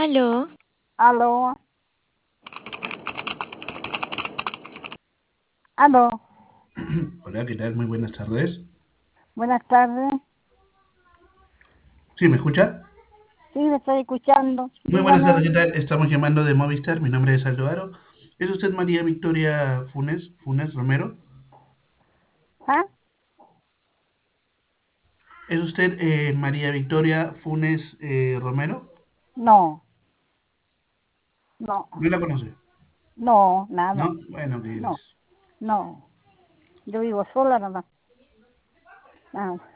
Aló, Aló, aló, Hola, ¿qué tal? Muy buenas tardes. buenas tardes. ¿Sí, me escucha? Sí, me estoy escuchando. Muy buenas tardes, Dígame. ¿qué tal? Estamos llamando de Movistar, mi nombre es Aldo Aro. ¿Es usted María Victoria Funes Romero? ¿Ah? ¿Es usted María Victoria Funes Romero? No, no, ¿No la conoce? no, nada. ¿No? Bueno, qué No, gracias. no. Yo vivo sola nada más. Ah.